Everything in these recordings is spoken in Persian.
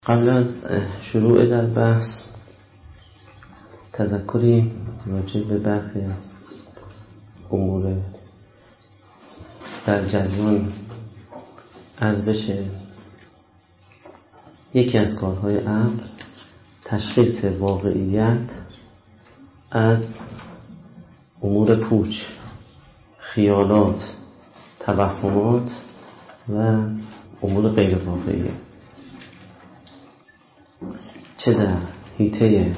قبل از شروع در بحث تذکری راجع به برخی از امور در جریان عرض بشه. یکی از کارهای عقل تشخیص واقعیت از امور پوچ، خیالات، توهمات و امور غیر واقعیه، چه در حیطه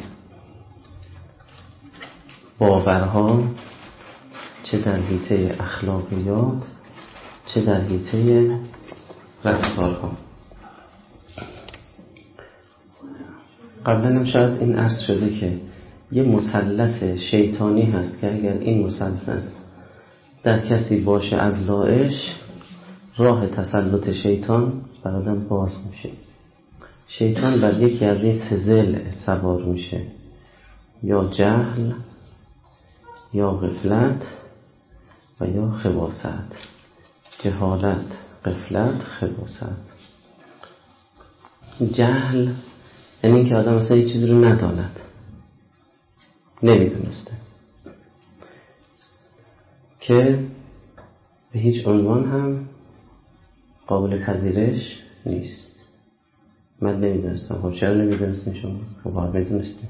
باورها، چه در حیطه اخلاقیات، چه در حیطه رفتارها. قبلا هم شاید این عرض شده که یه مثلث شیطانی هست که اگر این مثلث در کسی باشه از لایش، راه تسلط شیطان بر آدم باز میشه. شیطان بر یکی از این سه ضلع سوار میشه، یا جهل، یا غفلت و یا خباثت. جهالت، غفلت، خباثت. جهل یعنی این که آدم مثلا یه چیزی رو نداند، نمیدونسته، که به هیچ عنوان هم قابل پذیرش نیست. من نمیدونستم. خب چرا نمیدونستیم شما؟ خب باید میدونستیم.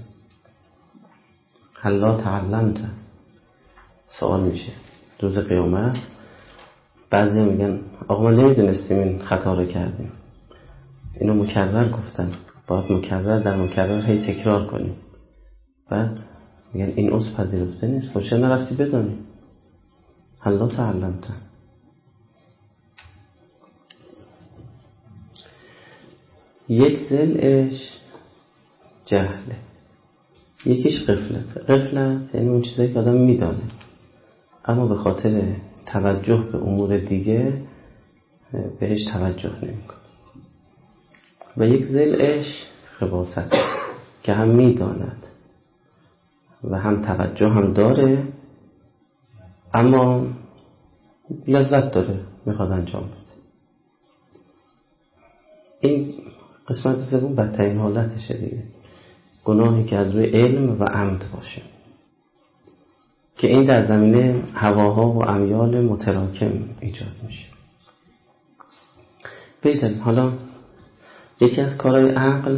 هلا تعلمت. سوال میشه روز قیامت. بعضی میگن آقا ما نمیدونستیم این خطا رو کردیم. اینو مکرر گفتن، باید مکرر در مکرر هی تکرار کنیم. بعد میگن این عضو پذیرفته نیست. خب چرا نرفتی بدونی؟ هلا تعلمت. یک ضلعش جهله، یکیش غفلت. غفلت یعنی اون چیزایی که آدم میدانه اما به خاطر توجه به امور دیگه بهش توجه نمیکنه. و یک ضلعش خباثت که هم میداند و هم توجه هم داره اما لذت داره، میخواد انجام بده. این قسمت سوم بدترین حالتشه دیگه، گناهی که از روی علم و عمد باشه، که این در زمینه هواها و امیال متراکم ایجاد میشه. بگذاریم حالا یکی از کارهای عقل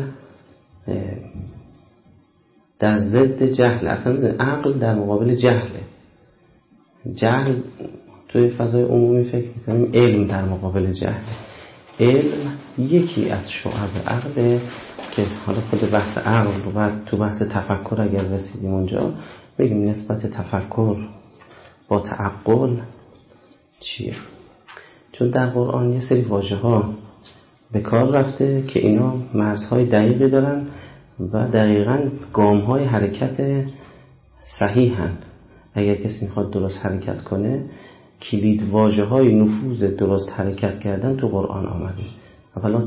در ضد جهل، اصلا عقل در مقابل جهله. جهل توی فضای عمومی فکر میکنیم علم در مقابل جهله. علم یکی از شعب عقله که حالا خود بحث عقل و تو بحث تفکر اگر رسیدیم اونجا بگیم نسبت تفکر با تعقل چیه. چون در قرآن یه سری واژه ها به کار رفته که اینا مرزهای دقیقی دارن و دقیقاً گامهای حرکت صحیحن. اگر کسی میخواد درست حرکت کنه، کلید واژه های نفوذ درست حرکت کردن تو قرآن آمده. افلا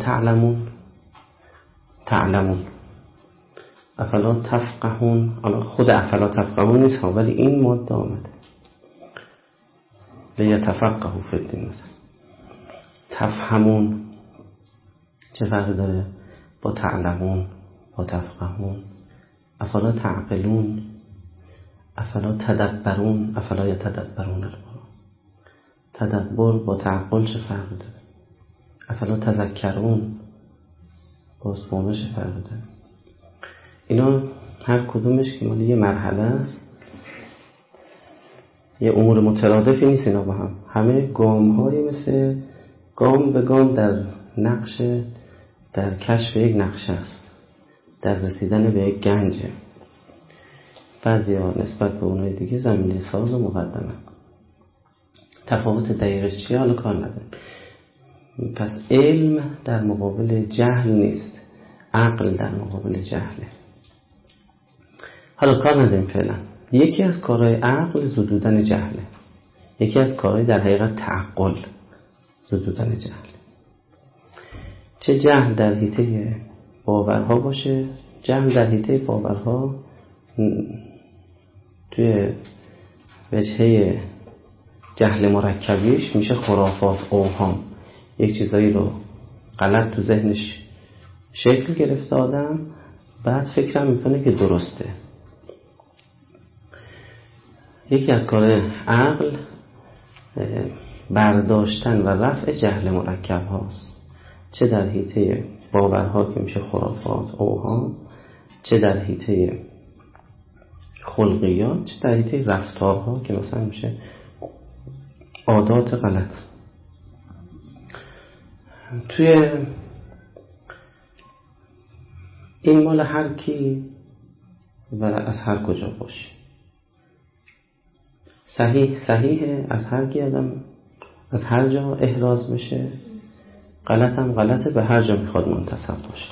تعلمون افلا تفقهون. خود افلا تفقهون نیست ولی این ماده آمده لیتفقهوا فی الدین. مثلا تفهمون چه فرقی داره با تعلمون با تفقهون؟ افلا تعقلون، افلا تدبرون، افلا یتدبرون القرآن. تدبر با تعقل چه فرقی داره؟ افلا تذکرون باز با اونا چه فرقی داره؟ اینا هر کدومش که مالی یه مرحله است، یه امور مترادفی نیست. اینا با هم همه گام‌هایی مثل گام به گام در کشف یک نقشه است، در رسیدن به یک گنجه. بعضی ها نسبت به اونای دیگه زمینه ساز و مقدمه. تفاوت دقیقش چیه حالا کار نداریم. پس علم در مقابل جهل نیست، عقل در مقابل جهله. حالا کار نداریم فعلا. یکی از کارهای عقل زدودن جهله، یکی از کارهای در حقیقت تعقل زدودن جهله. چه جهل در حیطه باورها باشه، جهل در حیطه باورها توی وجهه جهل مرکبیش میشه خرافات، اوهام. یک چیزایی رو غلط تو ذهنش شکل گرفته آدم، بعد فکرم میکنه که درسته. یکی از کار عقل برداشتن و رفع جهل مرکب هاست، چه در حیطه باورها که میشه خرافات، اوهام، چه در حیطه خلقیات، چه در حیطه رفتارها که مثلا میشه عادات غلط. توی این مال هر کی و از هر کجا باشه. صحیح از هر کی آدم از هر جا احراز بشه، غلط هم غلطه به هر جا میخواد منتسب باشه.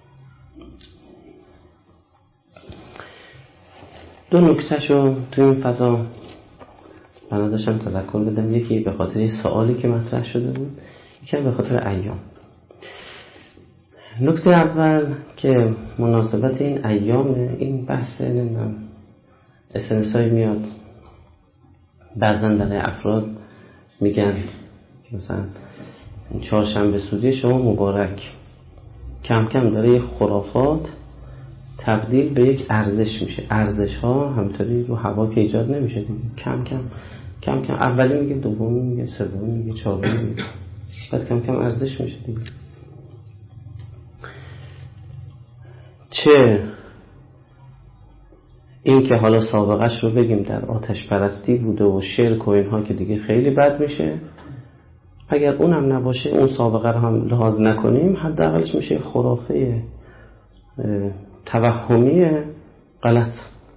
دو نکتهشو تو این فضا من داشتم تذکر بدم. یکی به خاطر سوالی که مطرح شده بود، یکی به خاطر ایام. نکته اول که مناسبت این ایام، این بحث نمیدونم اسنسایی میاد بعضا برای افراد میگن که مثلا چهارشنبه سوری شما مبارک، کم کم داره یک خرافات تبدیل به یک ارزش میشه. ارزش ها همینطوری رو هوا که ایجاد نمیشه دیگه. کم کم اولی میگه، دومی میگه، سومی میگه، چهارمی میگه، بعد کم کم ارزش میشه دیگه. چه این که حالا سابقش رو بگیم در آتش پرستی بوده و شرک و اینها که دیگه خیلی بد میشه، اگر اونم نباشه، اون سابقه رو هم لحاظ نکنیم، حداقلش میشه خرافه توهمی غلط.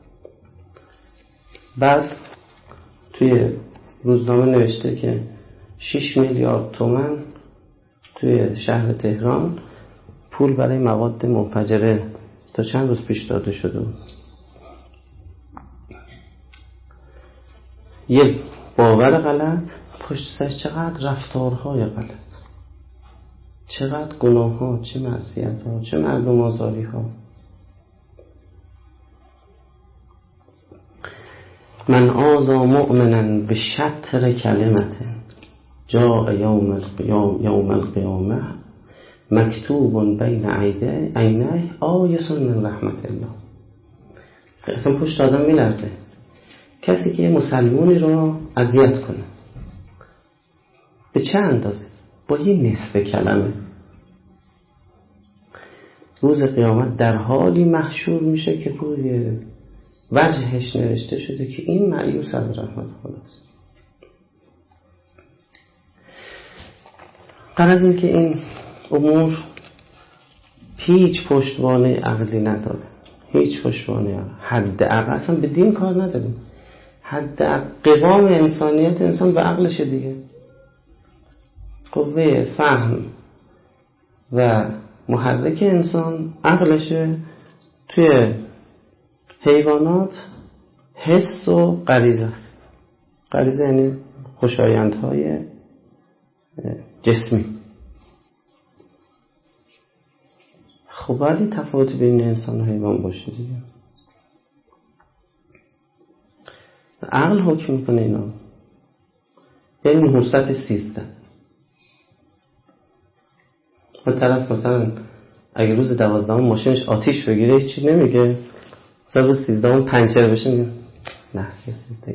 بعد توی روزنامه نوشته که 6 میلیارد تومان توی شهر تهران پول برای مواد منفجره تا چند روز پیش داده شده بود. یه باور غلط، پشت سرش چقدر رفتارهای غلط، چقدر گناه ها، چه معصیت ها، چه مردم آزاری ها. من آذا مؤمنا به شطر کلمت جاء یوم القیامه مکتوب بین عینیه آیس من رحمت الله. اصلا پشت آدم میلرزه کسی که مسلمانی رو اذیت کنه. به چه اندازه؟ با یه نصف کلمه روز قیامت در حالی محشور میشه که روی وجهش نوشته شده که این مایوس از رحمت خداست. غرض این که این امور هیچ پشتوانه عقلی نداره، هیچ پشتوانه حد عقل اصلا به دین کار نداریم. حد قوام انسانیت انسان به عقلشه دیگه. قوه فهم و محرک انسان عقلشه. توی حیوانات حس و غریزه است. غریزه یعنی خوشایندهای جسمی. خب ولی تفاوت بین انسان و حیوان باشه دیگه. عقل حکم میکنه اینا. یعنی نحوست 13. و طرف مثلا اگه روز 12 ماشینش آتیش بگیره هیچی نمیگه، مثلا روز 13 پنچر بشه میگه نحسی 13.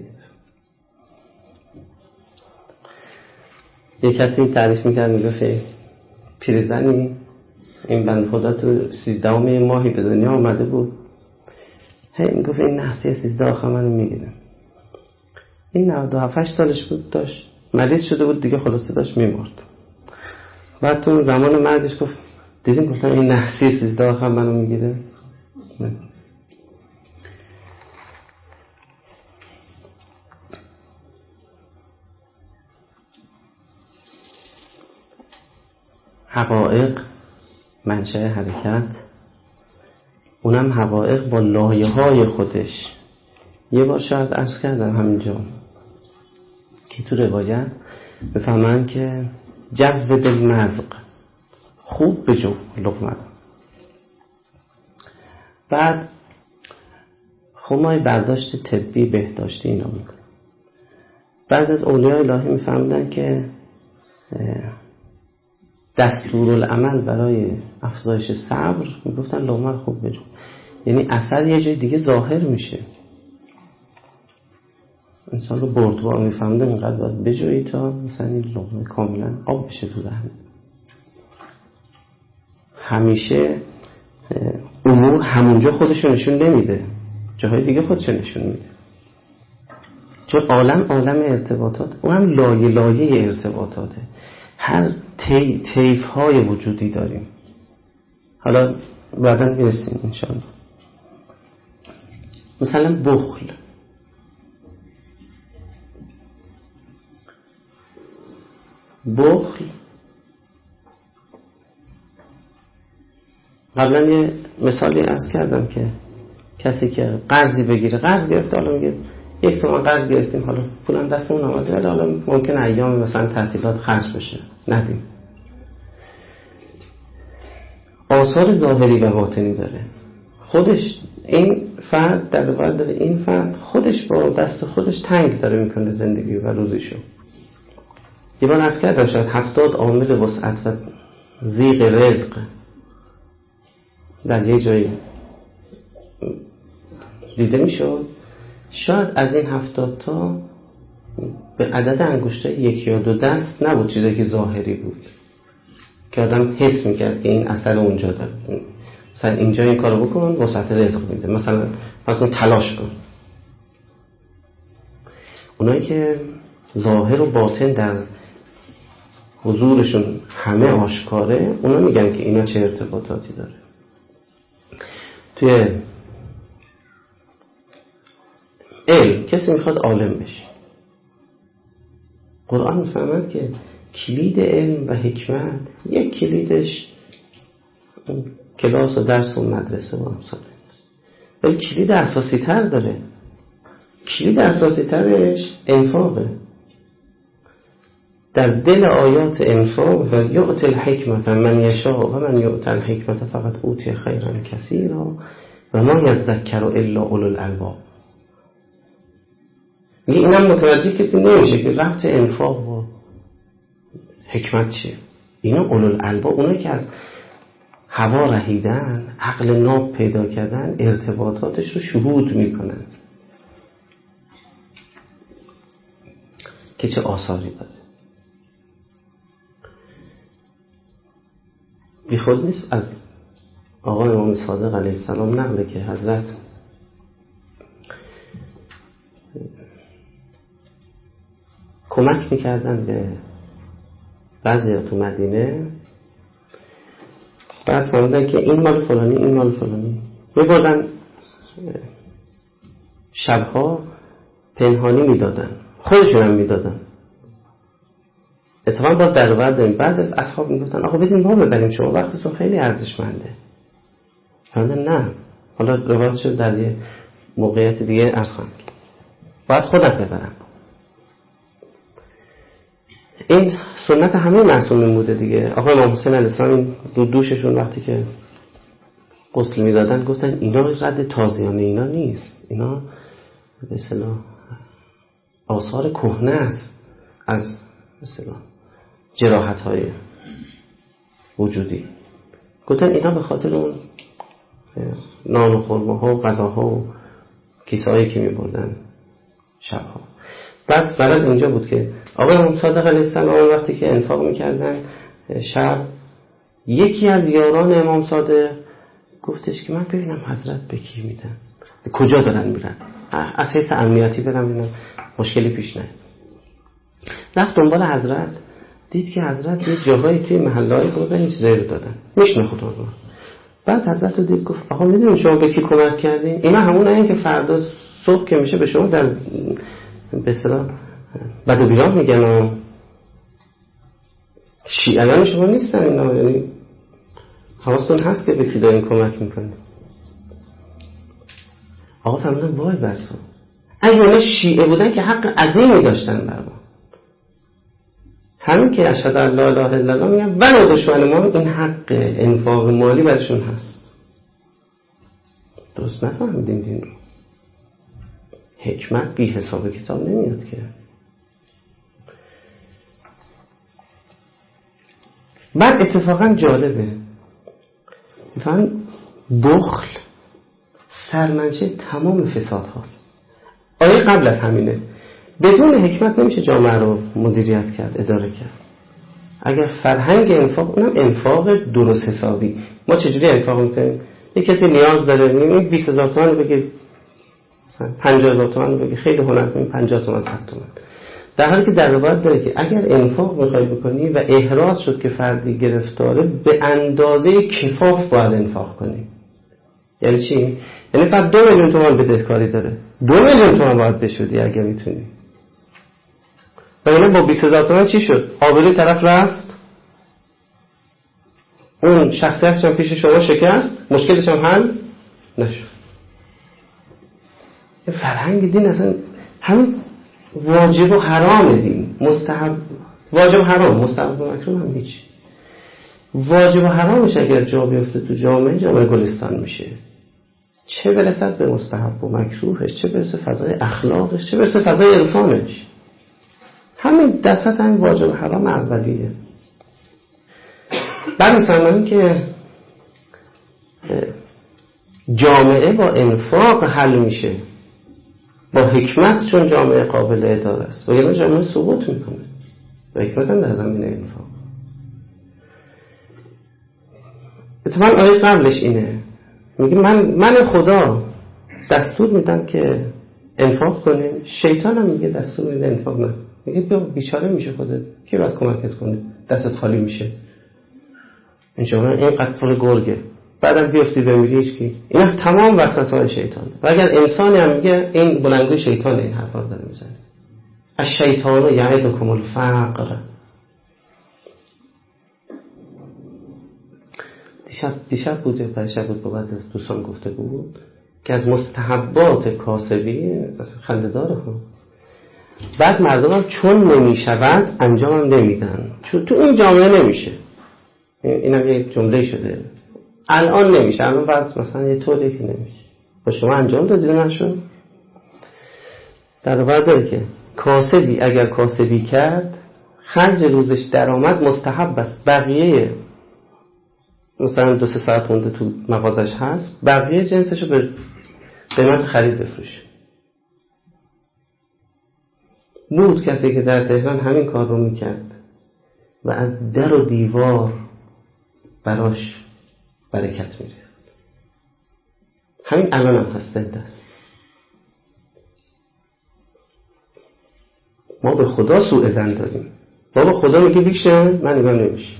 یه کسی تعریف میکرد، میگه پیرزنی این بند خدا تو 13 ماهی به دنیا آمده بود، میگفت این نحسی 13 آخه منو میگیره. این 97 سالش بود، داشت مریض شده بود دیگه، خلاصه داشت میمرد. بعد تو زمان مرگش گفت دیدیم گفتم این نحسی 13 آخه منو میگیره. حقایق منشأ حرکت، اونم حقایق با لایه‌های خودش. یه بار شاید عرض کردم همینجا که تو روایت بفهمن که جود المزق، خوب بجو لقمه. بعد خب ما برداشت طبی بهداشتی اینا میکنیم. بعضی از اولیاء الهی میفهمدن که دستورالعمل برای افزایش صبر میگفتن لقمه خوب بجو، یعنی اثر یه جای دیگه ظاهر میشه. انسان رو بردبار میفهمده اینقدر باید بجویی تا مثلا این لقمه کاملا آب بشه تو دهن. همیشه امور همونجا خودشو نشون نمیده، جاهای دیگه خودشو نشون میده. چون عالم ارتباطات، اونم لایه لایه ارتباطاته. هر طیف های وجودی داریم. حالا بعدا میرسیم انشاءالله. مثلا بخل. قبلا یه مثالی عرض کردم که کسی که قرضی بگیره، قرض گرفته، حالا میگه 1 تومن قرض گرفتیم، حالا پولم دستمون آمده، ولی حالا ممکن ایام مثلا تعطیلات خرج بشه، ندیم. آثار ظاهری و باطنی داره. خودش این فرد در واقع داره، این فرد خودش با دست خودش تنگ داره میکنه زندگی و روزیشو. یه بار عرض کردم شاید 70 عامل وسعت و ضیق رزق در یه جایی دیده میشد. شاید از این 70 تا به عدد انگشتای 1 یا 2 دست نبود چیزی که ظاهری بود که آدم حس میکرد که این اثر اونجا داره. مثلا اینجا این کارو بکن وسعت رزق میده، مثلا تلاش کن. اونایی که ظاهر و باطن در حضورشون همه آشکاره، اونا میگن که اینا چه ارتباطاتی داره. توی علم کسی میخواد عالم بشه، قرآن میفهمد که کلید علم و حکمت، یک کلیدش کلاس و درس و مدرسه و امثال است، ولی کلید اساسی تر داره. کلید اساسی ترش انفاقه. در دل آیات انفاق و یؤت الحکمت من یشاء و من یؤت الحکمت فقط اوتی خیرا کثیرا و ما یذکر الا اولو الالباب. اینم متوجه کسی نمیشه که ربط انفاق و حکمت چیه. اینا اولو الالباب، اونایی که از هوا رهیدن، عقل ناب پیدا کردن، ارتباطاتش رو شهود میکنن که چه آثاری داره. بی خود نیست از آقای امام صادق علیه السلام نقله که حضرت کمک میکردن به بعضی تو مدینه، بعد فهمیدن که این مال فلانی، این مال فلانی، میبردن شبها پنهانی میدادن، خودشون هم میدادن. اتفاقا باز در روایت داریم بعضی از اصحاب میگفتن آقا بدین ما ببریم، شما وقتتون خیلی ارزشمنده. فهمیدن نه، حالا روایت شد در یه موقعیت دیگه عرض خواهم کرد باید خودت ببرم. این سنت همه معصومین بوده دیگه. آقا امام حسین علیه السلام دوششون وقتی که غسل میدادن گفتن اینا رد تازیانه اینا نیست، اینا به اصطلاح آثار کهنه است از به اصطلاح جراحت‌های وجودی. گفتن اینا به خاطر اون نان و خرماها و غذاها و کیسه‌هایی که می‌بردن شبها. بعد از اینجا بود که آقا امام صادق علیه السلام وقتی که انفاق می‌کردن شب، یکی از یاران امام صادق گفتش که من ببینم حضرت به کی میدن، به کجا دارن میرن، از حیث امنیتی برم ببینم مشکلی پیش نیاد. رفت دنبال حضرت، دید که حضرت یه جاهایی توی محله‌ای بودن این چیزایی رو دادن، میشناخت اونها. بعد حضرت رو دید گفت آقا میدونید شما به کی کمک کردین؟ اینا همونایی که فردا صبح که میشه به شما در به اصطلاح بد و بیراه میگن و شیعیان شما نیستن اینا، یعنی حواستون هست که به کی دارین کمک میکنید. آقا فرمودن وای بر تو، اگه اونا شیعه بودن که حق عظیمی داشتن بر ما، همین که اشهد ان لا اله الا الله میگن ولو دشمن ما این حق انفاق مالی برشون هست. درست نفهمیدیم دین رو. حکمت بی حساب کتاب نمیاد که. بعد اتفاقا جالبه مثلا بخل سرمنشه تمام فساد هاست. آیه قبل از همینه. بدون حکمت نمیشه جامعه رو مدیریت کرد، اداره کرد. اگر فرهنگ انفاق، اونم انفاق درست حسابی. ما چجوری انفاق میکنیم؟ یک کسی نیاز داره، میگیم 20000 تومان رو بگیر، 50000 تومان رو بگیر، خیلی هنر کنیم 50 تومان 100 تومان. در حالی که در روایت داره که اگر انفاق میخوای بکنی و احراز شد که فردی گرفتاره، به اندازه کفاف باید انفاق کنی. یعنی چی؟ یعنی فرد 2 میلیون تومان بدهکاری داره، 2 میلیون تومان باید بشودی اگر میتونی. و یعنی با 20000 تومان چی شد؟ آبروی طرف رفت، اون شخصیتش هم پیش شما شکست، مشکلش هم حل نشد. فرهنگ دین اصلا همین واجب و حرام دین، مستحب واجب و حرام، مستحب و مکروه هم هیچ. واجب و حرامش اگر جا بیفته تو جامعه گلستان میشه. چه برسد به مستحب و مکروهش، چه برسه فضای اخلاقش، چه برسه فضای عرفانش. همین دست همین واجب و حرام اولیه. بعد میفهمم که جامعه با انفاق حل میشه، با حکمت، چون جامعه قابل اداره است. و یعنی جامعه سقوط میکنه و حکمت هم در زمینه انفاق. اتفاقا آیه قبلش اینه، میگه من خدا دستور میدم که انفاق کنیم، شیطان هم میگه دستور میده انفاق نه. میگه بیچاره میشه خودت، کی باید کمکت کنه، دستت خالی میشه، اینجا اینقدر پول گرگه، بعدم بیفتی بمیری هیچکی. اینا تمام وسوسه‌های شیطانه. و اگر انسانی هم میگه این بلندگوی شیطانه، این حرفا رو داره میزنه. الشیطان یعدکم الفقر. دیشب بود پریشب بود با بعضی از دوستان گفته بود که از مستحبات کاسبی خنده داره ها. بعد مردم هم چون نمیشود انجام هم نمیدن، چون تو این جامعه نمیشه. اینم یک جمله شده، الان نمیشه، الان بعد مثلا یه طوری که نمیشه، با شما انجام دادید نشون. در واقع داره که کاسبی اگر کاسبی کرد، خرج روزش درآمد مستحب است. بقیه مثلا 2-3 ساعت مونده تو مغازش هست، بقیه جنسشو به قیمت خرید بفروشه. بود کسی که در تهران همین کار رو میکرد و از در و دیوار براش برکت میره. همین الان هم هست دست. ما به خدا سوء ظن داریم. ما به خدا میگه بیشه، من نگاه نمیشه.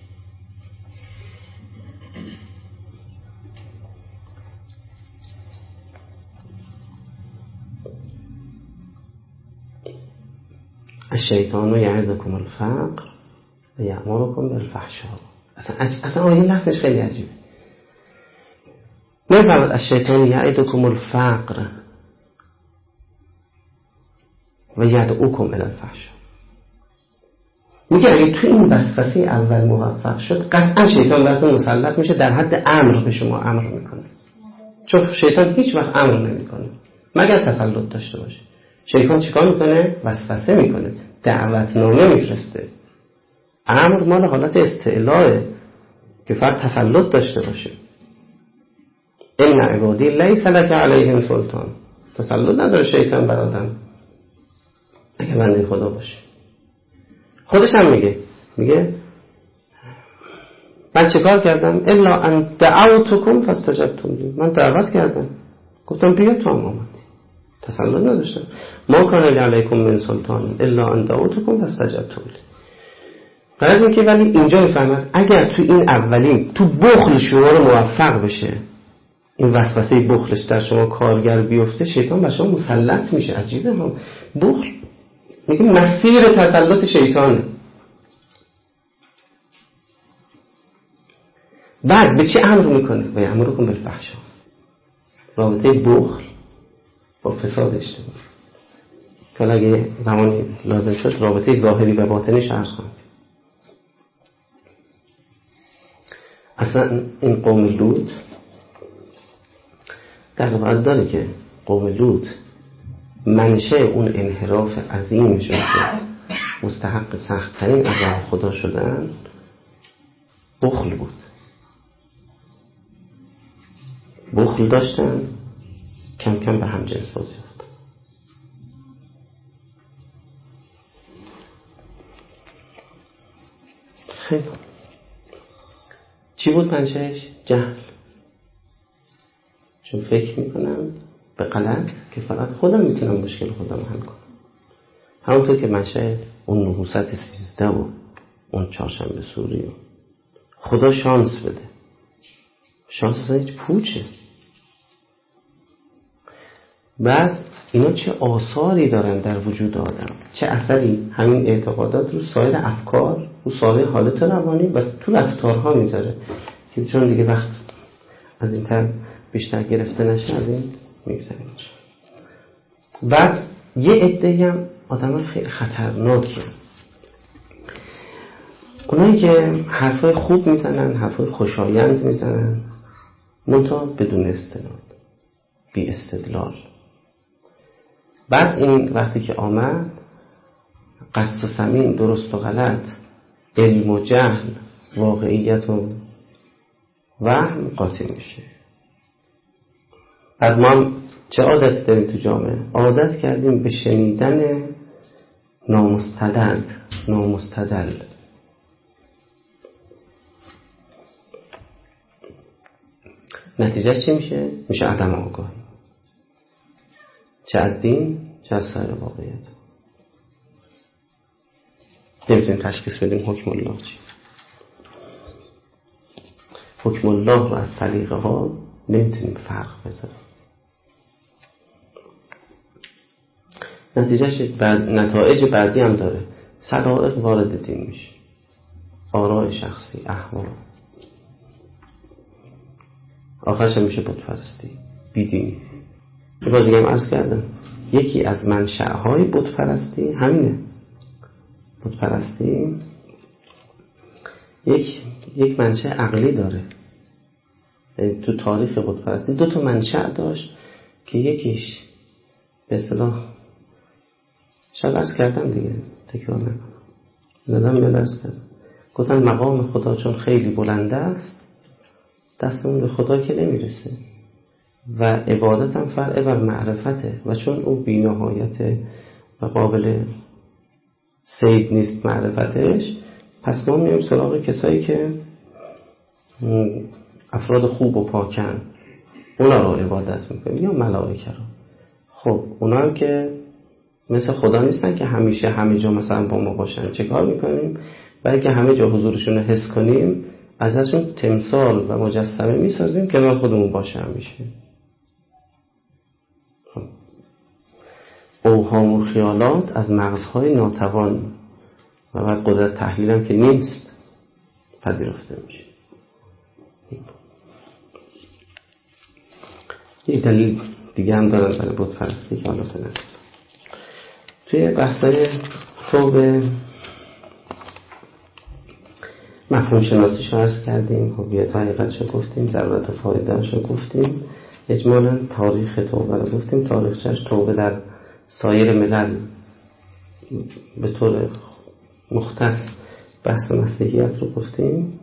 الشیطان یعدکم الفقر و یأمرکم بالفحشاء. اصلا آیه لفظش خیلی عجیبه. نمی‌فهمد الشیطان یعدکم الفقر و یدعوکم الی الفحشاء. میگه اگه تو این وسوسه اول موفق شد، قطعا شیطان براتون مسلط میشه، در حد امر به شما امر میکنه. چون شیطان هیچ وقت امر نمیکنه مگر تسلط داشته باشه. شیطان چیکار میکنه؟ وسوسه میکنه، دعوتنامه میفرسته. امر مال حالت استعلاه که فرد تسلط داشته باشه. ان عبادی لیس لک علیهم سلطان. تسلط نداره شیطان بر آدم اگه بنده خدا باشه. خودش هم میگه من چه کار کردم؟ الا ان دعوتکم فاستجبتم لی. من دعوت کردم، گفتم بیا، تو هم آمدی. تسلط نداشتم. ما کان علیکم من سلطان الا ان دعوتکم فاستجبتم لی. قرار اینه که ولی اینجا میفهمد اگر تو این اولین تو بخل شما رو موفق بشه، این وسوسه بخلش در شما کارگر بیفته، شیطان بر شما مسلط میشه. عجیبه هم بخل میگه مسیر تسلط شیطانه. بعد به چه امر میکنه؟ و یأمرکم بالفحشاء. رابطه بخل با فساد اجتماعی که اگه زمانی لازم شد رابطه ظاهری و باطنی عرض کنم. اصلا این قوم لوط در واقع داره که قوم لوط منشه اون انحراف عظیم شد که مستحق سخت‌ترین عذاب خدا شدن، بخل بود. بخل داشتن، کم کم به هم جنس بازی افتاد. خیلی چی بود منشأش؟ جهل. چون فکر میکنم به غلط که فقط خودم میتونم مشکل خودم حل کنم. همونطور که منشأ اون نحوست 13 و اون چهارشنبه سوری و خدا شانس بده. شانس اصلا هیچ پوچه. بعد اینا چه آثاری دارن در وجود آدم، چه اثری همین اعتقادات رو سایر افکار و سایر حالت روانی و تو رفتارها میذاره که چون دیگه وقت از این تر بیشتر گرفته نشه از این میگذاریم. بعد یه عده‌ای هم آدم خیلی خطرناکه، اونایی که حرفای خوب میزنن، حرفای خوشایند میزنن، منتها بدون استناد، بی استدلال. بعد این وقتی که آمد قصد و سمین، درست و غلط، علم و جهل، واقعیت و وهم قاطی میشه. بعد ما چه عادتی داریم تو جامعه؟ عادت کردیم به شنیدن نامستدل. نتیجهش چی میشه؟ میشه عدم آگاهی، چه از دین چه از سایر واقعیت. نمیتونیم تشخیص بدیم حکم الله چی. حکم الله رو از سلیقه ها نمیتونیم فرق بذاریم. نتایج بعدی هم داره. سلائق وارد دین میشه، آراء شخصی، احوال، آخرش هم میشه بتپرستی، بیدینی. که باز دیگه هم عرض کردم یکی از منشأهای بتپرستی همینه. بتپرستی یک منشأ عقلی داره. تو تاریخ بتپرستی 2 منشأ داشت که یکیش به اصطلاح شب عرض کردم دیگه، تکرار نکنم، لازم میاد عرض کردم. گفتن مقام خدا چون خیلی بلند است دستمون به خدا که نمیرسه و عبادت هم فرع بر معرفته و چون او بی‌نهایته و قابل صید نیست معرفتش، پس ما میایم سراغ کسایی که افراد خوب و پاکن، اونا رو عبادت میکنیم یا ملائکه رو. خب اونا هم که مثل خدا نیستن که همیشه همه جا مثلا با ما باشن. چه کار میکنیم؟ برای که همه جا حضورشون رو حس کنیم ازشون تمثال و مجسمه میسازیم که ما خودمون باشه همیشه. اوهام و خیالات از مغزهای ناتوان و بعد قدرت تحلیل هم که نیست پذیرفته میشه. یک دلیل دیگه هم دارن برای بتپرستی که حالا فعلا توی بحثای توبه مفهوم شناسیش رو عرض کردیم، هویت و حقیقتش رو گفتیم، ضرورت و فایده‌اش رو گفتیم، اجمالاً تاریخ توبه رو گفتیم، تاریخچه‌اش توبه در سایر ملل به طور مختص بحث مسیحیت رو گفتیم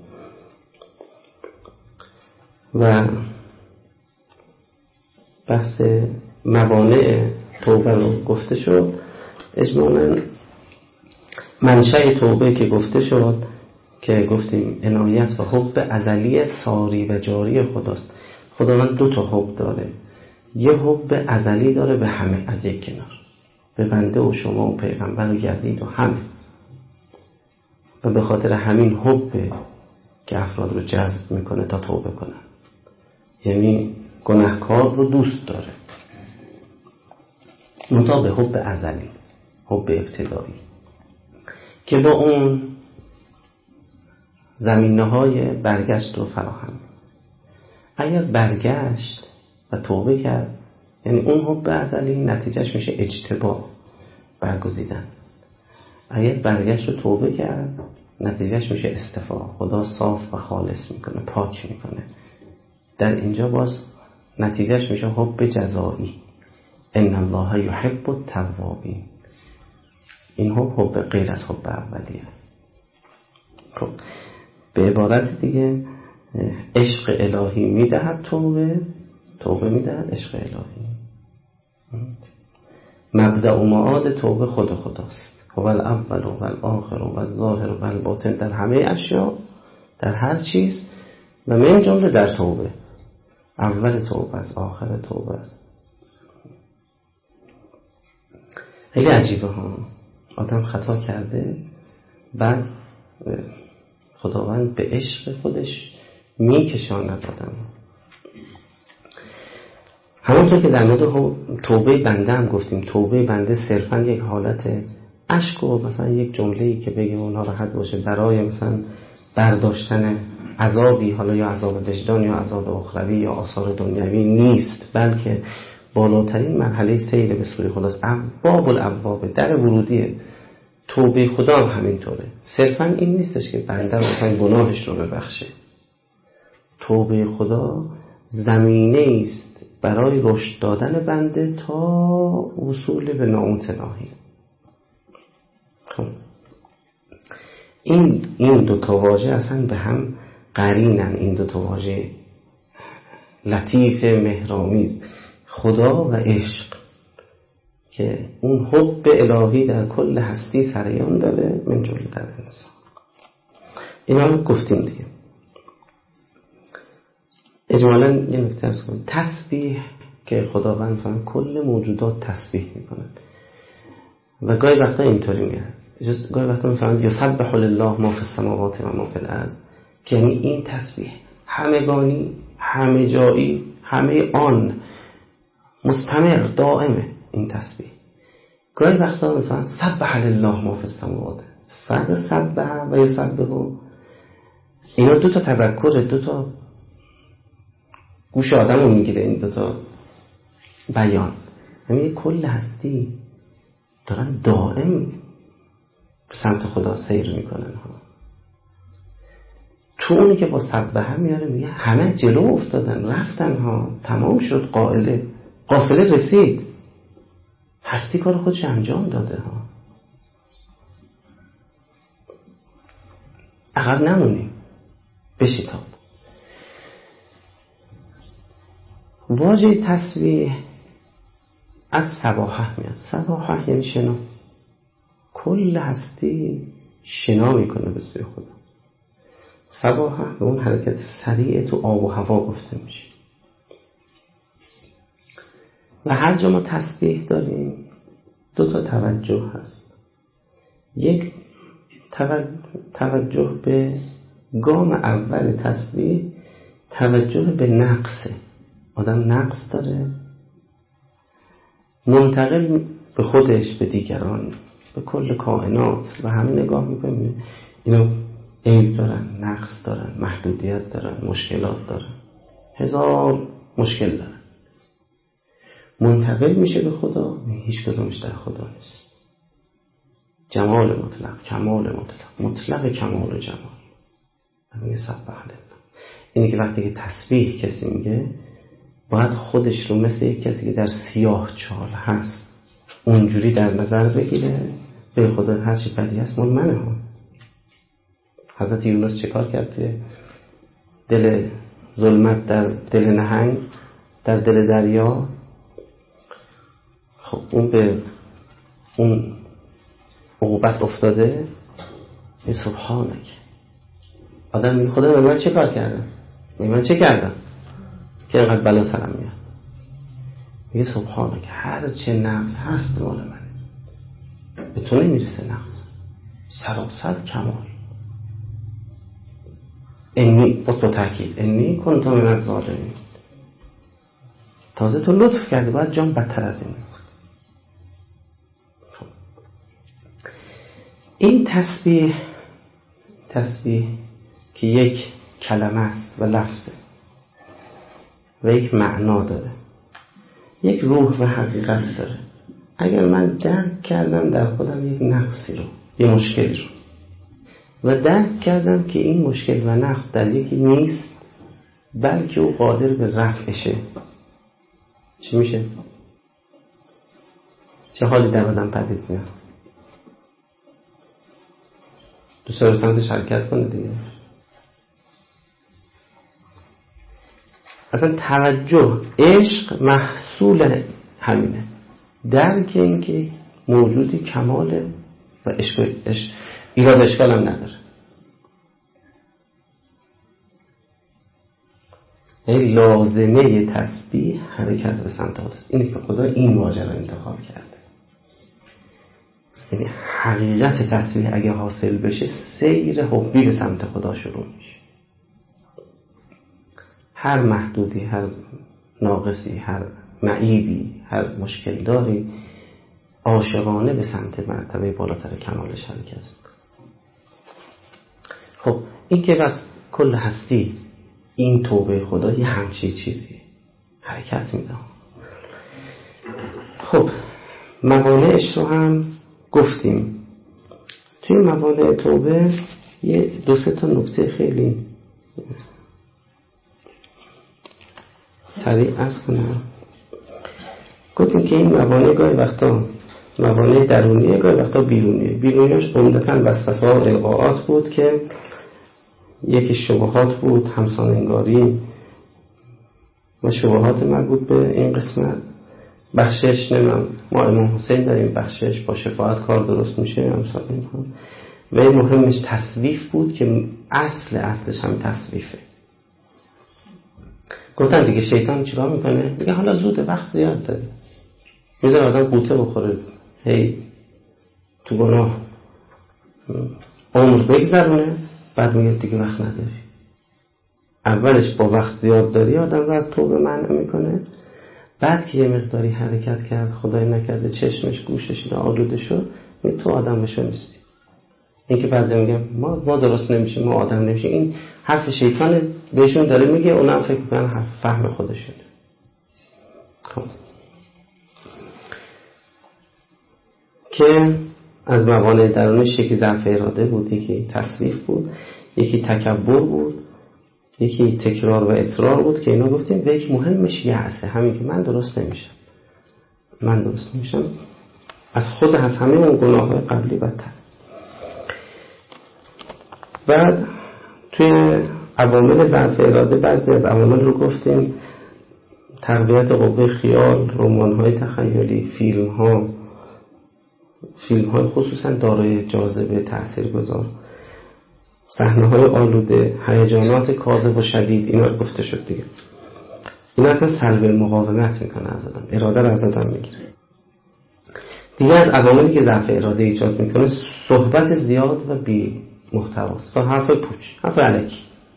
و بحث موانع توبه رو گفته شد. اجمالاً منشأ توبه که گفته شد که گفتیم عنایت و حب ازلی ساری و جاری خداست. خداوند 2 حب داره، یه حب ازلی داره به همه از یک کنار، به بنده و شما و پیغمبر و یزید و همه، و به خاطر همین حب که افراد رو جذب میکنه تا توبه کنن، یعنی گناهکار رو دوست داره. منتها به حب ازلی، حب ابتدایی که با اون زمینه‌های برگشت رو فراهم. اگر برگشت و توبه کرد یعنی اون حب ازلی نتیجهش میشه اجتبا، برگزیدن. اگر برگشت و توبه کرد نتیجهش میشه استفا، خدا صاف و خالص میکنه، پاک میکنه. در اینجا باز نتیجهش میشه حب جزایی، ان الله یحب التوابین. این حب غیر از حب اولی است. خب به عبارت دیگه عشق الهی میدهد توبه توبه میدهد عشق الهی. مبدأ و معاد توبه خداست. هو الاول و الاخر و الظاهر و الباطن، در همه اشیا، در هر چیز، و من جمله در توبه. اول توبه است، آخر توبه است. خیلی عجیبه ها، آدم خطا کرده بعد خداوند به عشق خودش میکشاند آدم. همونطور که در مورد توبه بنده هم گفتیم، توبه بنده صرفا یک حالت اشک و مثلا یک جمله‌ای که بگه اونها راحت باشه برای مثلا برداشتن عذابی، حالا یا عذاب وجدان یا عذاب اخروی یا آثار دنیوی نیست، بلکه بالاترین مرحله سیر به سوی خداست. ابواب الابواب، در ورودی توبه خدا هم همینطوره. صرفا این نیستش که بنده مثلا گناهش رو ببخشه. توبه خدا زمینه است برای رشد دادن بنده تا وصول به ناموت الهی. خب این دو تا واژه اصلا به هم قرینن. این دو تا واژه لطیف مهرآمیز، خدا و عشق، که اون حب الهی در کل هستی سریان داره، من جمله در انسان. اینا رو گفتیم دیگه. اجمالاً یه نکته ارز کنم، تسبیح که خداوند فرمود کل موجودات تسبیح میکنن و گاهی وقتا اینطوری میاد، گاهی وقتا میفرماد یسبح لله ما فی السماوات و ما فی الارض، که یعنی این تسبیح همگانی، همه جایی، همه آن، مستمر، دائمه این تسبیح. گاهی وقتا میفرماد سبح لله ما فی السماوات، سبح و یسبح، اینا دو تا تذکر، دو تا گوش آدم رو میگیره این دوتا بیان. همین کل هستی دارن دائم به سمت خدا سیر میکنن ها. تو اونی که با سبحه میاره میگه همه جلو افتادن، رفتن ها، تمام شد، قافله رسید، هستی کار خودش انجام داده ها، عقب نمونیم، بشتاب. واژه تسبیح از سباحه میاد. سباحه یعنی شنا، کل هستی شنا میکنه به سوی خدا. سباحه به اون حرکت سریع تو آب و هوا گفته میشه. و هر جا ما تسبیح داریم دو تا توجه هست. یک توجه به گام اول تسبیح، توجه به نقصه. آدم نقص داره، منتقل به خودش، به دیگران، به کل کائنات و همه نگاه میکنه اینا عیب دارن، نقص دارن، محدودیت دارن، مشکلات دارن، هزار مشکل دارن. منتقل میشه به خدا، هیچ کدومش در خدا نیست. جمال مطلق، کمال مطلق، مطلق کمال و جمال. همین سبح لله. اینی که وقتی که تسبیح کسی میگه باید خودش رو مثل یک کسی که در سیاه چال هست اونجوری در نظر بگیره، به خدا هر چی بدی هست مال منه ها. حضرت یونس چه کار کرد که دل ظلمت در دل نهنگ، در دل دریا، خب اون به اون عقوبت افتاده. ای سبحانک، آدم میگه خدا من چه کار کردم، من چه کردم که اینقدر بلا سرم میاد. میگه سبحانک، هر چه نقص هست مال منه، به تو نمیرسه نقص، سراسر کمال. انی، باز با تأکید، انی کنت من الظالمین. تازه تو لطف کردی، باید جان بدتر از این. این تسبیح که یک کلمه است و لفظه و یک معنا داره، یک روح و حقیقت داره. اگر من درک کردم در خودم یک نقصی رو، یک مشکلی رو، و درک کردم که این مشکل و نقص در یکی نیست بلکه او قادر به رفعشه، چی میشه؟ چه حالی در آدم پدید میاد؟ دوست داره سمتش حرکت کنه دیگه. اصلا توجه، عشق محصول همینه، درک اینکه موجودی کماله و ایراد اشکال هم نداره. این لازمه تسبیح حرکت به سمت خدا است. اینه که خدا این ماجرا انتخاب کرده. یعنی حقیقت تسبیح اگه حاصل بشه، سیر حبی به سمت خدا شروع میشه. هر محدودی، هر ناقصی، هر معیبی، هر مشکل داری، عاشقانه به سمت مرتبه بالاتر کمالش حرکت میکنه. خب این که بس کل هستی این توبه خدا یه همچی چیزی حرکت میده. خب موانعش رو هم گفتیم. توی موانع توبه یه 2-3 نکته خیلی سریع عرض کنم. گفتیم که این موانع گاهی وقتا موانع درونیه، گاهی وقتا بیرونیه. بیرونیش عمدتاً وسوسه ها و القاءات بود که یکی شبهات بود، همساننگاری و شبهات مربوط به این قسمت. بخشش نمیم ما امام حسین داریم، بخشش با شفاعت کار درست میشه امثال اینها. و مهمش تصویف بود که اصلش هم تصویفه. گفتن دیگه شیطان چیکار میکنه؟ میگه حالا زود، وقت زیاد داره، میذاره آدم قوطه بخوره، هی تو گناه عمر بگذرونه، بعد میگه دیگه وقت نداری. اولش با وقت زیاد داری آدم رو از توبه منع میکنه، بعد که یه مقداری حرکت کرد، خدای نکرده چشمش گوشش آلوده شد، تو آدم بشو نیستی. این که بعضی میگن ما درست نمیشه، ما آدم نمیشه، این حرف شیطان بهشون داره میگه، اونم فکر میکنن حرف فهم خودشون. خب که از موانع درونش یکی ضعف اراده بود، یکی تصویف بود، یکی تکبر بود، یکی تکرار و اصرار بود که اینا گفتیم. و یک مهمش یأسه، همین که من درست نمیشم از خود، از همه اون گناه‌های قبلی بدتر. بعد توی عوامل ضعف اراده بعضی از عوامل رو گفتیم: تقویت قوه خیال، رمان‌های تخیلی، فیلم‌های خصوصا دارای جاذبه تاثیرگذار، صحنه‌های آلوده، هیجانات کاذب و شدید، اینا گفته شد دیگه. اینا اصلا سلب مقاومت میکنه از آدم، اراده رو از آدم میگیره. دیگه از عواملی که ضعف اراده ایجاد میکنه صحبت زیاد و بی محتواست، حرف پوچ، حرف الکی،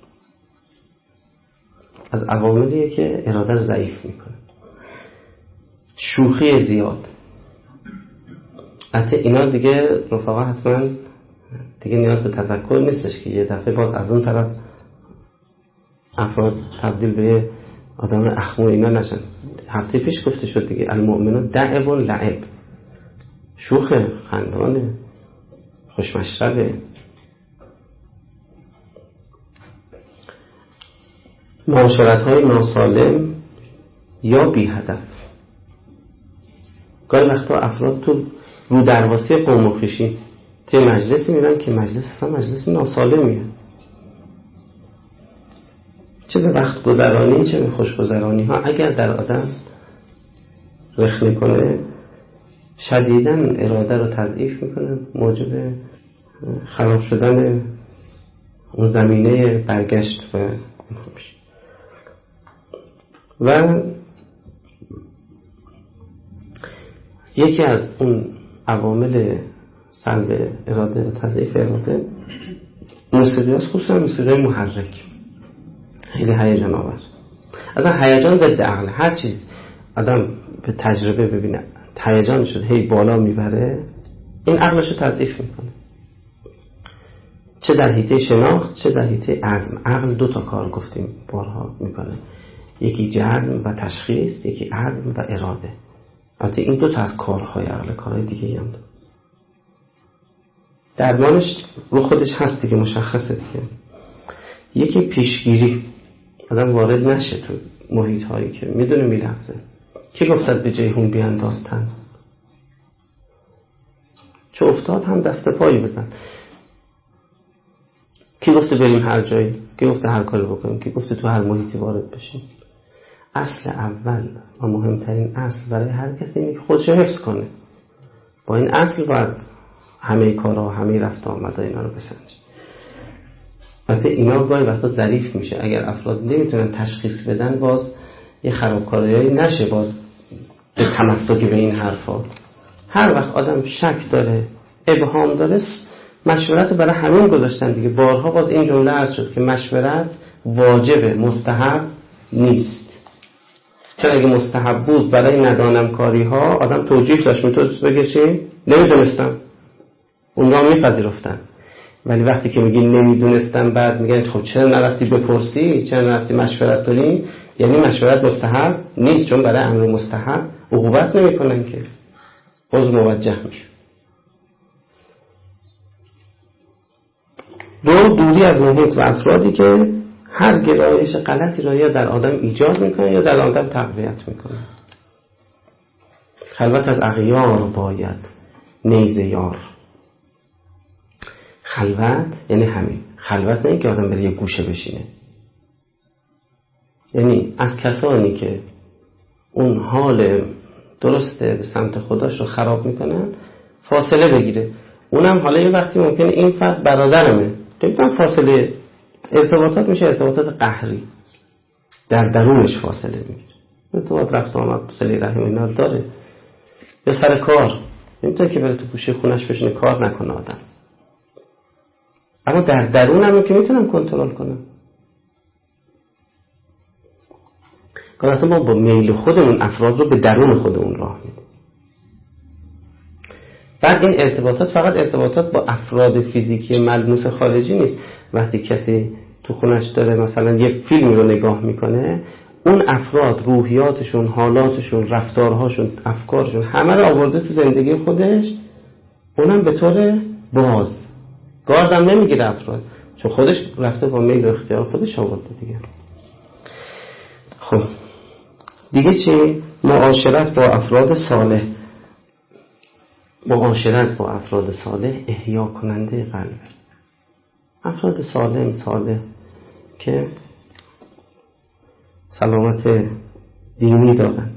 از عواملیه که اراده رو ضعیف میکنه. شوخی زیاد، حتی اینا دیگه رفقا حتما دیگه نیاز به تذکر نیستش که یه دفعه باز از اون طرف افراد تبدیل به آدم اخمو اینا نشن. هفته پیش گفته شد دیگه، المؤمنون دعب و لعب، شوخه، خندانه، خوشمشربه. معاشرت‌های ناسالم یا بی هدف. گاهی وقتا افراد تو رو درواسی قوم و خویشی توی مجلسی میرن که مجلس اصلا مجلس ناسالمیه، چه به وقت گذرانی چه به خوشگذرانی ها اگر در آدم رخنه کنه، شدیداً اراده رو تضعیف میکنه، موجب خراب شدن اون زمینه برگشت و یکی از اون عوامل سلب اراده، تضعیف اراده، موسیقی هست، خصوصا موسیقی محرک، خیلی هیجان آور. اصلا هیجان ضد عقل. هر چیز آدم به تجربه ببینه هیجان شد هی بالا میبره، این عقلش رو تضعیف میکنه، چه در حیطه شناخت چه در حیطه عزم. عقل 2 کار گفتیم بارها میکنه، یکی جزم و تشخیص، یکی عزم و اراده. البته این 2 از کارهای عقل، کارهای دیگه هم درمانش رو خودش هست دیگه، مشخصه دیگه. یکی پیشگیری، آدم وارد نشه تو محیط هایی که میدونه میلغزه. کی گفتد به جیهون بیاندازتن؟ چه افتاد هم دست پایی بزن. کی گفته بریم هر جایی؟ کی گفته هر کاری بکنیم؟ کی گفته تو هر محیطی وارد بشیم؟ اصل اول و مهمترین اصل برای هر کسی اینه که خودش حفظ کنه. با این اصل باید همه کارها، همه رفت آمد اینا رو بسنجه. البته اینا گاهی وقتا ظریف میشه، اگر افراد نمیتونن تشخیص بدن باز یه خرابکاریایی نشه باز به تمسک به این حرفا. هر وقت آدم شک داره، ابهام داره، مشورت رو برای همین گذاشتن دیگه. بارها باز این جمله عرض شد که مشورت واجبه، مستحب نیست. چون اگه مستحب بود برای ندانم کاری ها آدم توجیه داشت، میتونست بگه چی؟ نمیدونستم، اونها میپذیرفتن. ولی وقتی که میگی نمیدونستم بعد میگن خب چرا نرفتی بپرسی، چرا نرفتی مشورت کنی، یعنی مشورت مستحب نیست. چون برای امر مستحب عقوبت نمیکنن که باز موجه میشه. دوری از محیط و افرادی که هر گرایش غلطی را یا در آدم ایجاد میکنه یا در آدم تقویت میکنه. خلوت از اغیار باید نیز یار. خلوت یعنی همین. خلوت نه که آدم بره یه گوشه بشینه، یعنی از کسانی که اون حال درسته به سمت خداش رو خراب میکنن فاصله بگیره. اونم حالا یه وقتی ممکنه این فرد برادرمه، ببینم فاصله ارتباطات میشه ارتباطات قهری، در درونش فاصله میگیره. ارتباط رفت آمد صله رحم اینا داره. یا سر کار نمیتونه که بره تو گوشه خونش بشینه کار نکنه آدم، اما در درونم که میتونم کنترل کنم. گاهی ما با میل خودمون افراد رو به درون خودمون راه میدیم. بعد این ارتباطات فقط ارتباطات با افراد فیزیکی ملموس خارجی نیست. وقتی کسی تو خونش داره مثلا یه فیلم رو نگاه میکنه، اون افراد روحیاتشون، حالاتشون، رفتارهاشون، افکارشون همه رو آورده تو زندگی خودش، اونم به طور باز گاردم نمیگیره افراد، چون خودش رفته با میل و اختیار خودش آورده دیگه. خب دیگه چی؟ معاشرت با افراد صالح. معاشرت با افراد صالح احیا کننده قلب. افراد صالح که سلامت دینی دارن.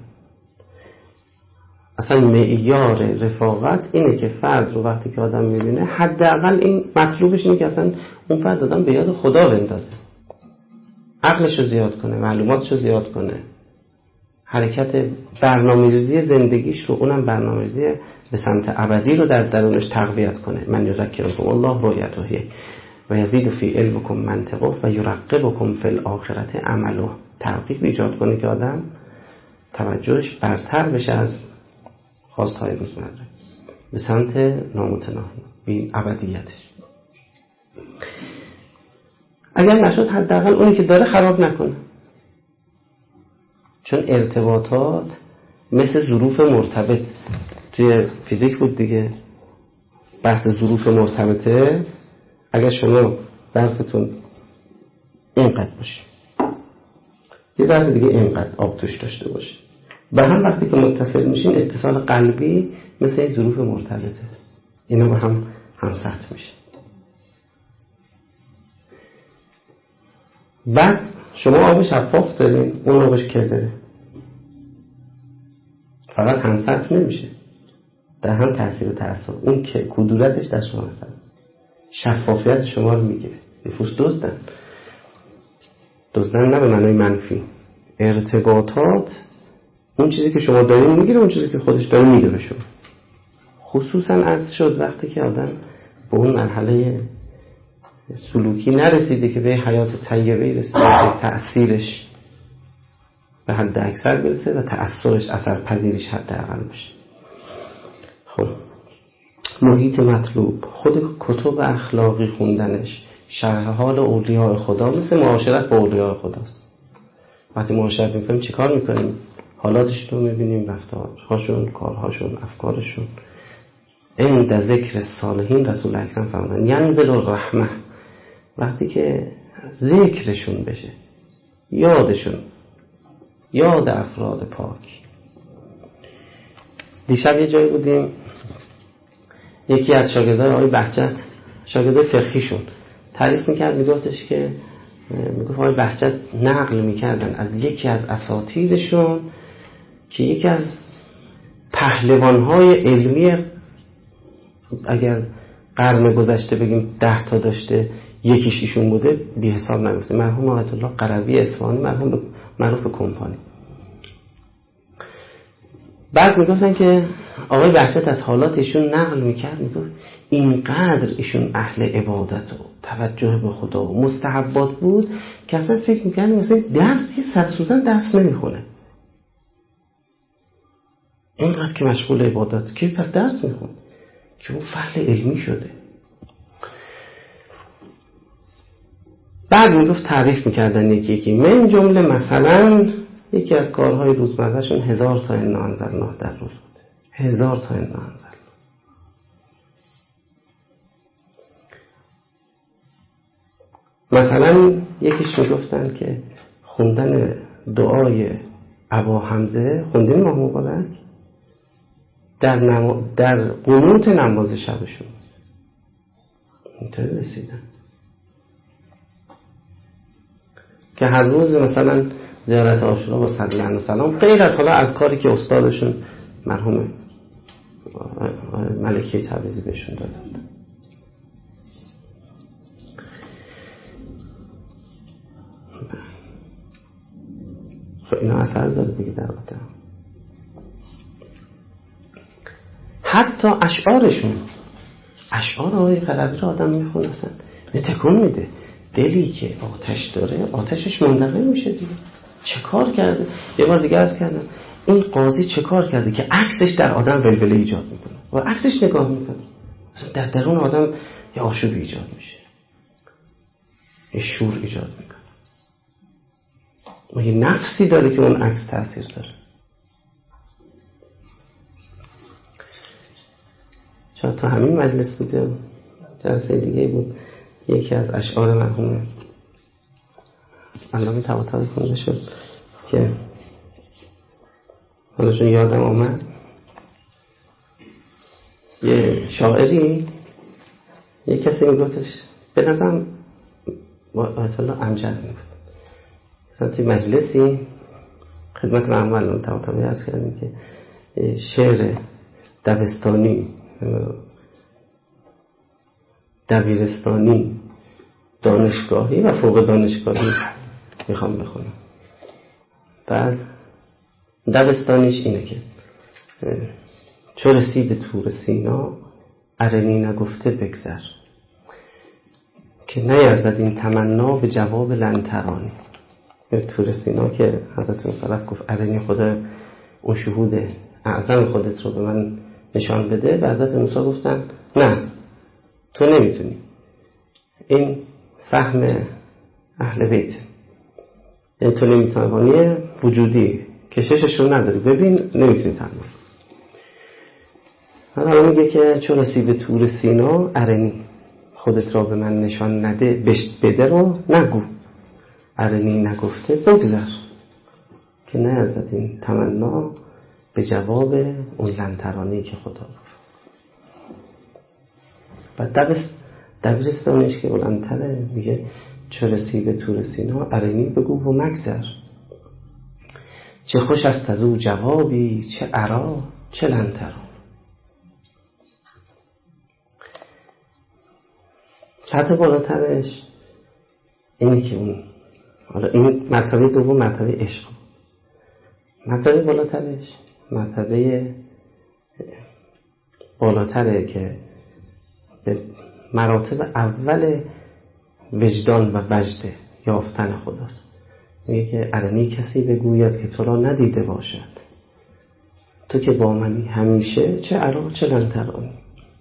اصلا معیار رفاقت اینه که فرد رو وقتی که آدم میبینه حداقل این مطلوبش اینه که اصلا اون فرد آدم به یاد خدا بندازه، عقلش رو زیاد کنه، معلوماتش رو زیاد کنه، حرکت برنامه‌ریزی زندگیش رو، اونم برنامه‌ریزی به سمت ابدی رو در درونش تقویت کنه. من یذکرکم الله رؤیته و یزید فی علمکم منطقه و یرقبکم فی الاخرة عمله. ترغیب ایجاد کنه که آدم توجهش برتر بشه از خواستهای روزمره به سمت نامتناهی بی ابدیتش. اگر نشد حداقل اونی که داره خراب نکنه، چون ارتباطات مثل ظروف مرتبط توی فیزیک بود دیگه. بحث ظروف مرتبطه، اگر شما ظرفتون اینقدر باشه، یه ظرف دیگه اینقدر آب توش داشته باشه، به هم وقتی که متصل میشین اتصال قلبی مثل این ظروف مرتبطه است، اینا با هم همسط میشه. بعد شما آب شفاف دارین، اون آبش که داره، فقط همسط نمیشه، در هم تأثیر و تأثیر. اون که کدورتش در شما هست، شفافیت شما رو میگیره. نفوس دزدن نه به معنای منفی. ارتباطات اون چیزی که شما دارین میگیره، اون چیزی که خودش داره میده به شما. خصوصا عرض شد وقتی که آدم به اون مرحله سلوکی نرسیده که به حیات طیبه رسیده، تأثیرش به حد اکثر برسه و تأثیرش اثر پذیریش حد اقل بشه. خب محیط مطلوب، خود کتب اخلاقی خوندنش، شرح حال اولیاء خدا مثل معاشرت با اولیاء خداست. وقتی معاشرت میکنیم چی کار میکنیم؟ حالاتش رو میبینیم، رفتارهاشون، کارهاشون، افکارشون. عند ذکر صالحین رسول اکرم فرمودن ینزل الرحمه، وقتی که ذکرشون بشه، یادشون، یاد افراد پاک. دیشب یه جایی بودیم، یکی از شاگردای آقای بهجت، شاگردای فقهیشون تعریف میکرد، میگفتش که میگفت آقای بهجت نقل میکردن از یکی از اساتیدشون که یکی از پهلوانهای علمی، اگر قرن گذشته بگیم 10 تا داشته یکیش ایشون بوده بی حساب نگفته، مرحوم آیت الله قروی اصفهانی، مرحوم معروف کمپانی. بعد میگفتن که آقای بهجت از حالات ایشون نقل میکرد، میگفت اینقدر ایشون اهل عبادت و توجه به خدا و مستحبات بود که اصلا فکر میکرد مثلا درسی 100 سوزن درس نمیخونه، اینقدر که مشغول عبادت که پس درس میخونه که اون فعل علمی شده. بعد میگفت تعریف میکردن یکی من جمله مثلا یکی از کارهای روزمرهشون 1000 تا انا انزلناه در روز بوده. 1000 تا انا انزلناه. مثلا یکیش میگفتن که خوندن دعای ابا حمزه خوندین ماه مبارک در قنوت نماز شبشون اینطوری رسیدن که هر روز مثلا زیارت عاشورا با صد و سلام، غیر از حالا از کاری که استادشون مرحوم ملکی تبریزی بهشون دادن. خب اینا اثر داره دیگه در واقع. حتی اشعارشون، اشعار آقای قلبی رو آدم میخونه اصلا تکون میده، دلی که آتش داره آتشش منتقل میشه دیگه. چه کار کرده؟ یه بار دیگه عرض کردم این قاضی چه کار کرده که عکسش در آدم ولوله ایجاد میکنه و عکسش نگاه میکنه در درون آدم یه آشوبی ایجاد میشه، یه شور ایجاد میکنه و یه نفسی داره که اون عکس تأثیر داره. شاید تو همین مجلس بود جلسه دیگه بود یکی از اشعار مرحوم علامه طباطبایی خونده شد که حالا چون یادم آمد یه شاعری یه کسی میگفتش به نظرم آیت الله امجد میگفت مثلا توی مجلسی خدمت مرحوم علامه طباطبایی عرض کردیم که شعر دبستانی دبیرستانی دانشگاهی و فوق دانشگاهی میخوام بخونم. بعد دبستانیش اینه که چو رسی به طور سینا ارنی نگفته بگذر که نیرزد این تمنا به جواب لن ترانی. به طور سینا که حضرت موسی گفت ارنی خدا اون شهود اعظم خودت رو به من نشان بده، به حضرت موسی گفتن نه تو نمیتونی، این سهم اهل بیت، یعنی تو نمیتوانی وجودی کششش رو نداری، ببین نمیتونی تحمل. حالا میگه که چون رسی به طور سینا ارنی خودت را به من نشان نده بده رو نگو، ارنی نگفته بگذر که نیرزد این تمنا به جواب اون لنترانی که خدا گفت. بعد دبیرستانش که بلندتره میگه چه رسی به طور سینا ارنی بگو و مگذر، چه خوش است از او جوابی چه ارا چه لنتران. سطح بالاترش اینه که اون حالا این مرتبه دوم مرتبه عشق، مرتبه بالاترش مرتبه بالاتره که به مراتب اول وجدان و وجد یافتن خداست. میگه که ارنی کسی بگوید که تو را ندیده باشد، تو که با منی همیشه چه ارا چه لنترانی.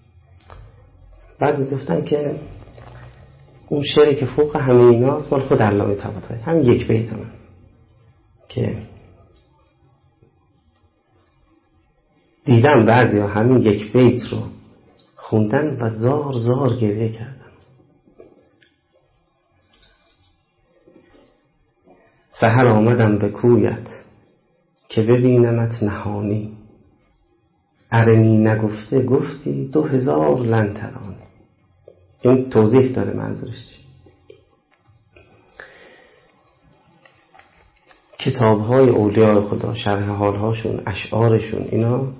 بعد میگفتن که اون شعری که فوق همه ایناست مال خود علامه طباطبایی، هم یک بیت هم هست که دیدم بعضی ها همین یک بیت رو خوندن و زار زار گریه کردن. سحر آمدم به کویت که ببینمت نهانی، ارنی نگفته گفتی 2000 لنترانی. این توضیح داره منظورش چی. کتاب‌های اولیاء خدا، شرح حال‌هاشون، اشعارشون، اینا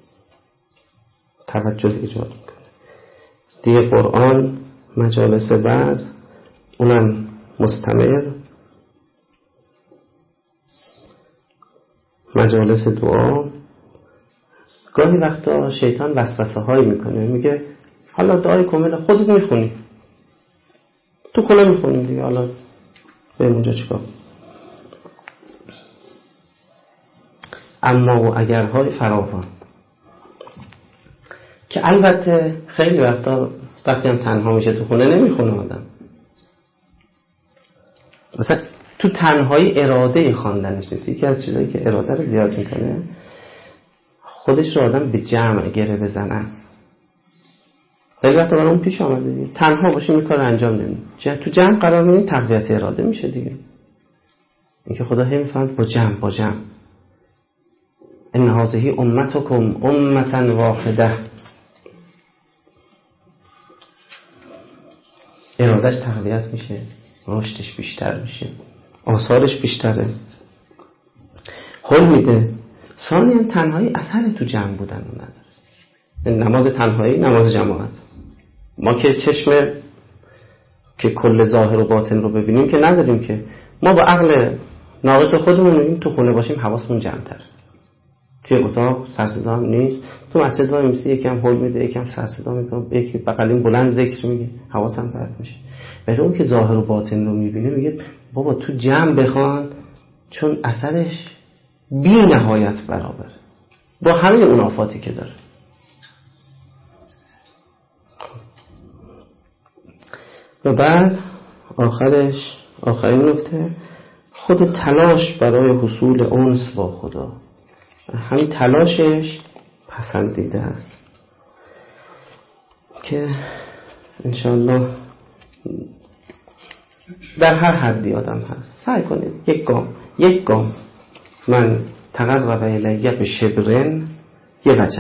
توجه ایجاد میکنه. دیگه قرآن، مجالس وعظ، اونم مستمر، مجالس دعا. گاهی وقتا شیطان وسوسه هایی میکنه، میگه حالا دعای کامل خودت میخونی، تو خونه میخونی دیگه، حالا به اونجا چیکار. اما و اگرهای فراوان که البته خیلی وقتا وقتی هم تنها میشه تو خونه نمیخونه آدم. مثلا تو تنهایی اراده خواندنش نیست. یکی از چیزایی که اراده رو زیاد میکنه خودش رو آدم به جمع گره بزنه. خیلی وقتا برای اون پیش آمده دیگه. تنها باشیم این کار انجام نمیم، تو جمع قرار میدیم تقویت اراده میشه دیگه. اینکه خدا هی میفهمد با جمع ان هذه امتکم امة واحده، ارادش تقویت میشه، رشدش بیشتر میشه، آثارش بیشتره، حل میده. ثانیاً تنهایی اثر تو جمع بودن رو نداره. نماز تنهایی نماز جماعت. ما که چشم که کل ظاهر و باطن رو ببینیم که نداریم، که ما با عقل ناقص خودمون میگیم تو خونه باشیم حواسمون جمع‌تر، توی اتاق سر صدا هم نیست، تو مسجد وای میسی یکم هول میده، یکم سر صدا میکنه، یکی بغلین بلند ذکر میگه، حواسم پرت میشه. ولی اون که ظاهر و باطن رو میبینه میگه بابا تو جمع بخوان، چون اثرش بی نهایت برابره با همه اون آفاتی که داره. و بعد آخرین نکته، خود تلاش برای حصول انس با خدا، همین تلاشش پسندیده است که انشاءالله در هر حدی آدم هست سعی کنید یک گام من تقرب الیه به شبرن یه وجه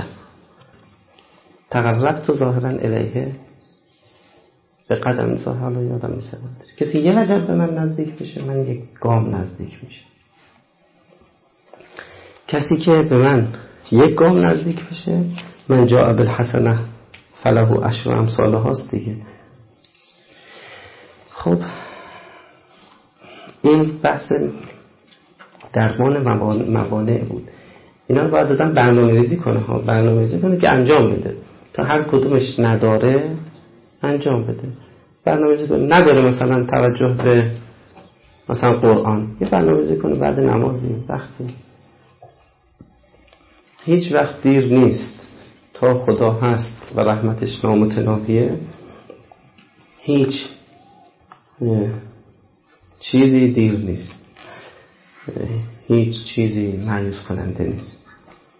تقربت ظاهرا الیه به قدم ظاهر یادم میشه. کسی یه وجه به من نزدیک بشه من یک گام نزدیک میشه. کسی که به من یک گام نزدیک بشه من جاء بالحسنه فله عشر امثالها هست دیگه. خب این بحث درمان موانع بود. اینا رو باید دادن برنامه‌ریزی کنه که انجام بده. تا هر کدومش نداره انجام بده. برنامه‌ریزی کنه نداره مثلا توجه به مثلا قرآن، یه برنامه‌ریزی کنه بعد نمازی وقتی. هیچ وقت دیر نیست تا خدا هست و رحمتش نامتناهیه. هیچ چیزی دیر نیست، هیچ چیزی مایوس کننده نیست.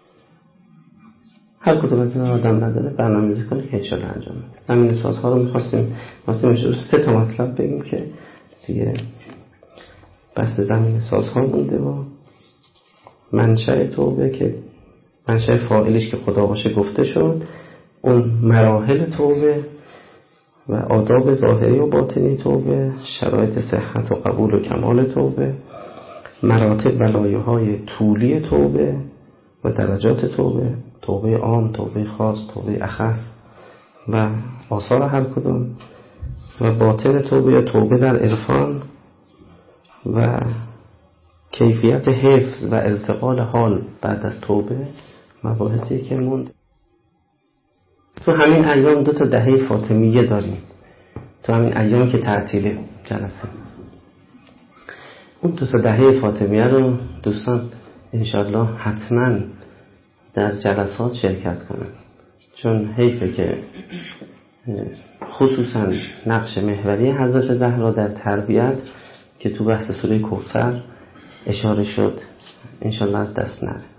هر کدوم از این آدم نداره برنامه‌ریزی کنه که انشاءالله انجام بده. زمین سازها رو می‌خواستیم 3 مطلب بگیم که دیگه بحث زمین سازها مونده و منشأ توبه که منشأ فاعلش که خدا باشه گفته شد، اون مراحل توبه و آداب ظاهری و باطنی توبه، شرایط صحت و قبول و کمال توبه، مراتب و لایه‌های طولی توبه و درجات توبه، توبه عام، توبه خاص، توبه اخص و آثار هر کدوم، و باطن توبه یا توبه در عرفان و کیفیت حفظ و ارتقال حال بعد از توبه، مباحثی که موند. تو همین ایام 2 دهه فاطمیه داریم، تو همین ایام که تعطیل جلسه، اون 2 دهه فاطمیه رو دوستان انشاءالله حتما در جلسات شرکت کنن، چون حیفه که خصوصا نقش محوری حضرت زهرا در تربیت که تو بحث سوره کوثر اشاره شد انشاءالله از دست نره.